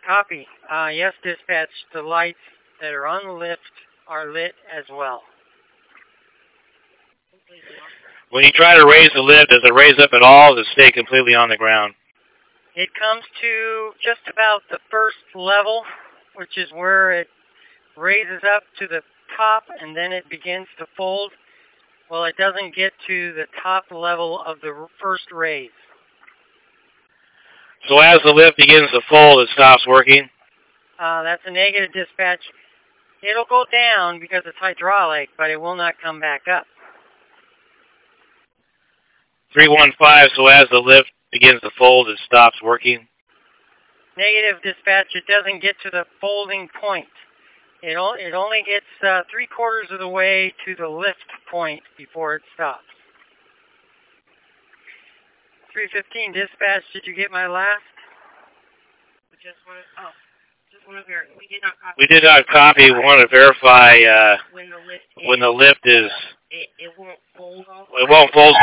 Copy. Yes, dispatch. The lights that are on the lift are lit as well. When you try to raise the lift, does it raise up at all, or does it stay completely on the ground? It comes to just about the first level, which is where it raises up to the top, and then it begins to fold. Well, it doesn't get to the top level of the first raise. So as the lift begins to fold, it stops working? That's a negative, dispatch. It'll go down because it's hydraulic, but it will not come back up. 315, so as the lift begins to fold, it stops working? Negative, dispatch. It doesn't get to the folding point. It only gets 3/4 of the way to the lift point before it stops. 315, dispatch. Did you get my last? Just want to verify. We did not copy. We did not copy. We want to verify when the lift is. It won't fold all the way. It won't fold